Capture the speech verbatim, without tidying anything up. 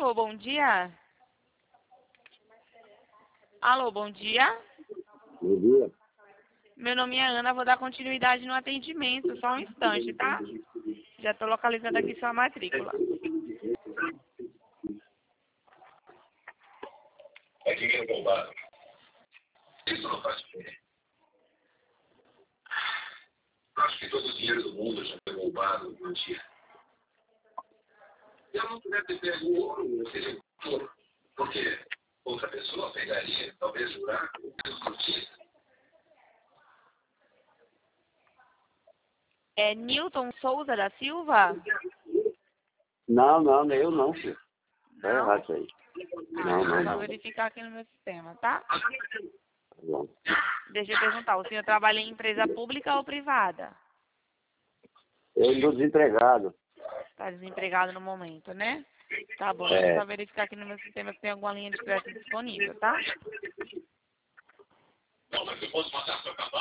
Alô, bom dia. Alô, bom dia. Bom dia. Meu nome é Ana, vou dar continuidade no atendimento, só um instante, tá? Já estou localizando aqui sua matrícula. É dinheiro roubado. Isso não faz diferença. Acho que todo o dinheiro do mundo já foi roubado um dia. Eu não deve ter pego o ouro, ou seja, ouro. Porque outra pessoa pegaria, talvez jurar, o peso do dia. É Newton Souza da Silva? Não, não, eu não, filho. Tá Não? errado isso aí. Ah, Não, vou não, só não. verificar aqui no meu sistema, tá? Tá bom. Deixa eu perguntar, o senhor trabalha em empresa pública ou privada? Eu estou desempregado. Está desempregado no momento, né? Tá bom, deixa eu É. só verificar aqui no meu sistema se tem alguma linha de crédito disponível, tá? Não, mas eu posso passar para acabar.